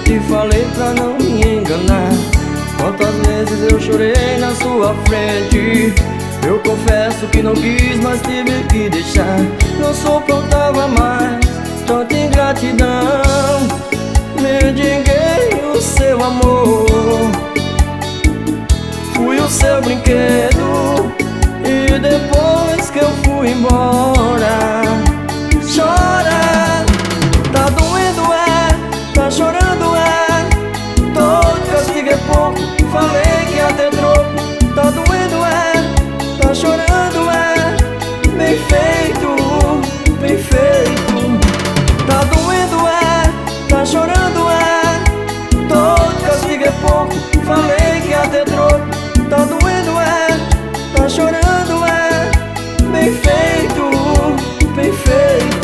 te falei pra não me enganar? Quantas vezes eu chorei na sua frente? Eu confesso que não quis, mas tive que deixar. Não suportava mais tanta ingratidão. Mendiguei o seu amor, fui o seu brinquedo, e depois que eu fui embora, chora. Tá doendo tá chorando todo castigo é pouco, falei que ia ter troco. Tá doendo tá chorando bem feito, bem feito. Tá doendo tá chorando todo castigo é pouco, falei que ia ter troco. Tá doendo tá chorando bem feito, bem feito.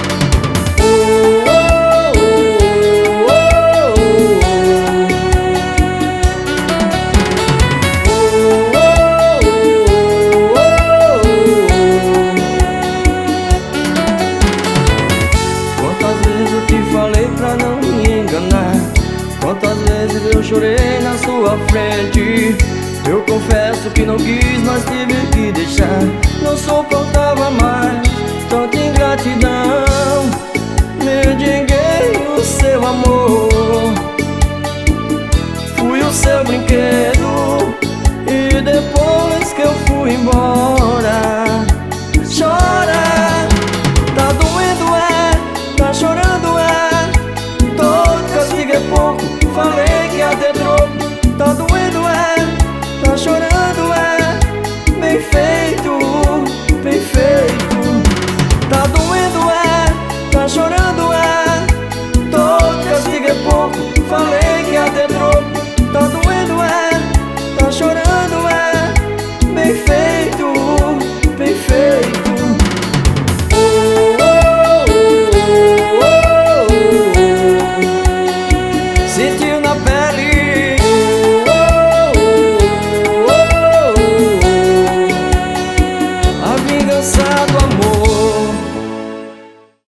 Falei pra não me enganar. Quantas vezes eu chorei na sua frente? Eu confesso que não quis, mas tive que deixar. Não suportava mais tanta ingratidão. Mendiguei o seu amor,